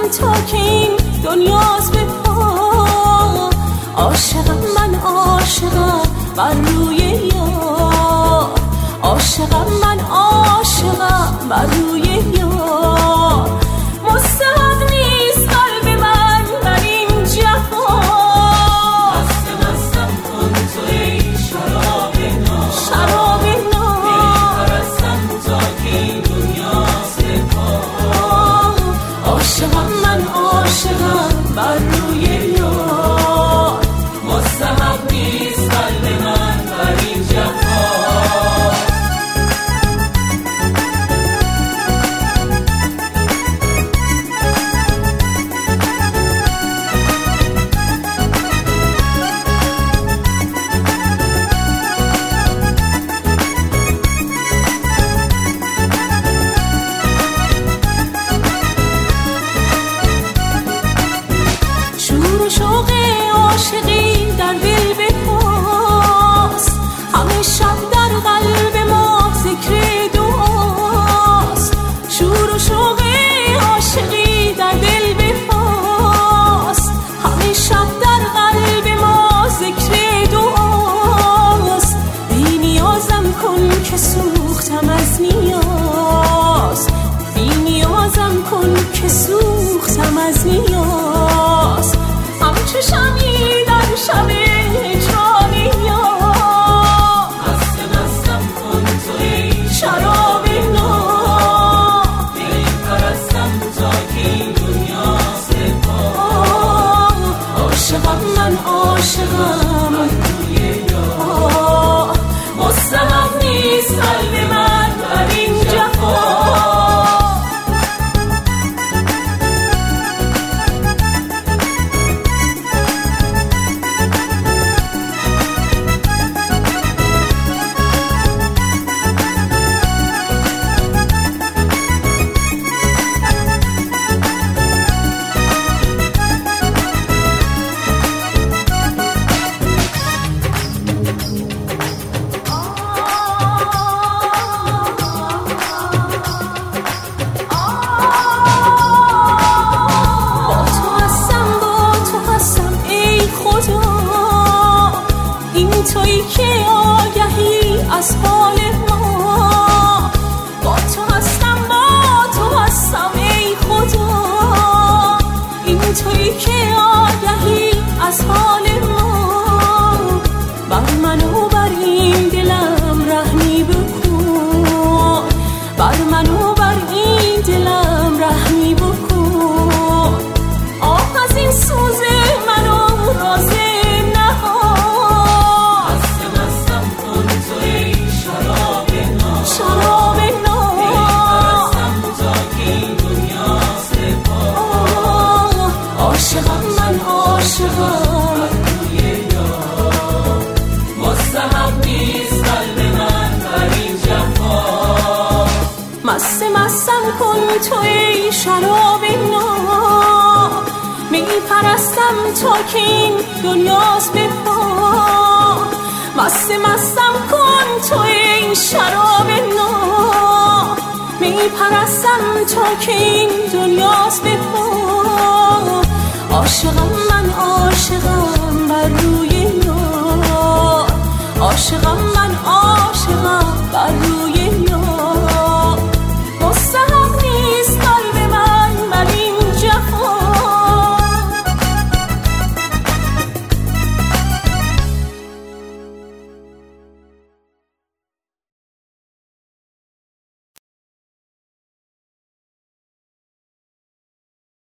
تا که این دنیاست به پا. عاشقم من عاشقم بر روی یار، عاشقم من عاشقم بر روی یار. مستحق نیست قلب من بر این جفا. مستم کن تو ای شراب ناب، شراب ناب میپرستم تا که این دنیاست به پا. عاشقم من عاشقم بر روی یار، مستحق نیست قلب من بر این جفا. شور و شوق عاشقی در دل بپاست، همه شب در قلب ما ذکر دعاست. شور و شوق عاشقی در دل بپاست، همه شب در قلب ما ذکر دعاست. بی نیازم کن که سوختم از نیاز، بی نیازم کن که سوختم از نیاز. همچو شمی در شب هجرانی یار، مستم کن تو ای شراب ناب میپرستم تا که این دنیاست به پا. عاشقم من عاشقم روی یار، مستحق نیست قلب من بر این جفا. تویی که آگهی از حال ما، با تو هستم با تو هستم ای خدا. این تویی که آگهی از حال ما، بر من و بر این دلم رحمی بکن، بر من و بر این دلم رحمی بکن. آه از این سوز منو رازه شراب ناب میپرستم تا که این دنیاست به پا. عاشقم من عاشقم روی یار، مستحق نیست قلب من بر این جفا. مستم کن تو ای شراب ناب میپرستم تا که این دنیاست به پا. مستم کن تو ای شراب ناب میپرستم تا که این دنیاست به پا. عاشقم من عاشقم بر روی یار، عاشقم